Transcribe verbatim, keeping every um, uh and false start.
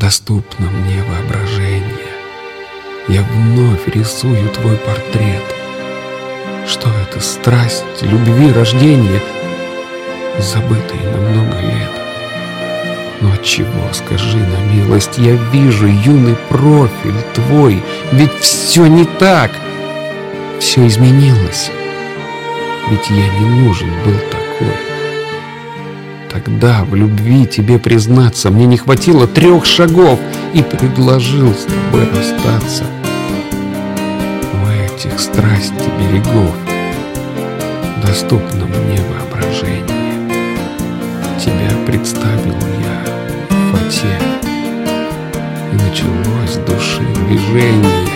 Доступно мне воображение. Я вновь рисую твой портрет. Что это? Страсть, любви, рождение, забытые на много лет. Но отчего, скажи на милость, я вижу юный профиль твой, ведь все не так, все изменилось. Ведь я не нужен был такой. Тогда в любви тебе признаться мне не хватило трех шагов, и предложил с тобой расстаться. У этих страсти берегов доступно мне воображение. Тебя представил я в фате, и началось с души движение.